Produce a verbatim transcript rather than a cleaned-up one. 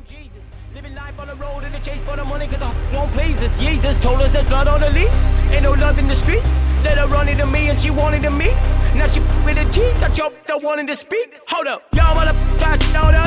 Jesus. Living life on the road in the chase for the money cause the won't please us. Jesus told us there's blood on the leaf. Ain't no love in the streets. Let her run into me and she wanted to meet. Now she with a G. Got your don't wanting to speak. Hold up. Y'all wanna flash out